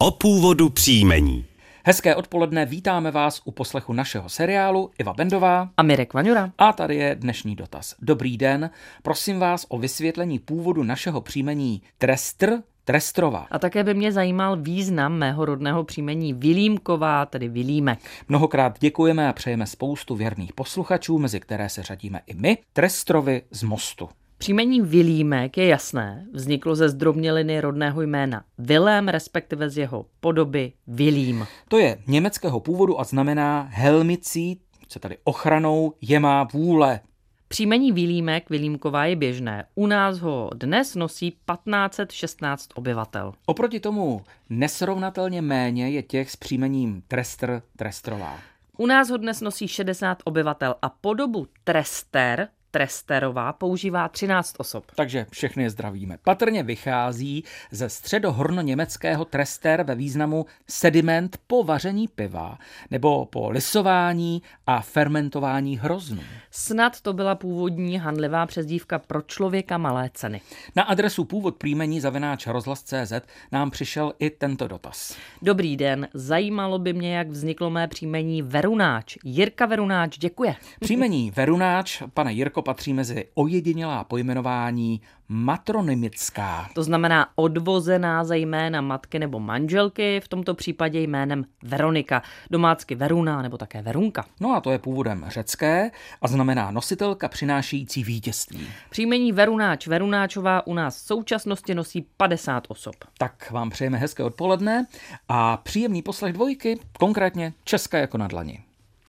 O původu příjmení. Hezké odpoledne, vítáme vás u poslechu našeho seriálu Iva Bendová a Mirek Vaňura. A tady je dnešní dotaz. Dobrý den, prosím vás o vysvětlení původu našeho příjmení Trestrová. A také by mě zajímal význam mého rodného příjmení Vilímková, tedy Vilímek. Mnohokrát děkujeme a přejeme spoustu věrných posluchačů, mezi které se řadíme i my, Trestrovi z Mostu. Příjmení Vilímek je jasné, vzniklo ze zdrobněliny rodného jména Vilém, respektive z jeho podoby Vilím. To je německého původu a znamená helmicí, se tady ochranou, je má vůle. Příjmení Vilímek, Vilímková je běžné. U nás ho dnes nosí 1516 obyvatel. Oproti tomu nesrovnatelně méně je těch s příjmením Trestrová. U nás ho dnes nosí 60 obyvatel a podobu Tresterová používá 13 osob. Takže všechny je zdravíme. Patrně vychází ze středohornoněmeckého trester ve významu sediment po vaření piva nebo po lisování a fermentování hroznů. Snad to byla původní hanlivá přezdívka pro člověka malé ceny. Na adresu původ příjmení @rozhlas.cz nám přišel i tento dotaz. Dobrý den, zajímalo by mě, jak vzniklo mé příjmení Verunáč. Jirka Verunáč, děkuje. Příjmení Verunáč, pane Jirko, patří mezi ojedinělá pojmenování matronymická. To znamená odvozená ze jména matky nebo manželky, v tomto případě jménem Veronika, domácky Veruna nebo také Verunka. No a to je původem řecké a znamená nositelka přinášející vítězství. Příjmení Verunáč, Verunáčová u nás v současnosti nosí 50 osob. Tak vám přejeme hezké odpoledne a příjemný poslech dvojky, konkrétně Česká jako na dlani.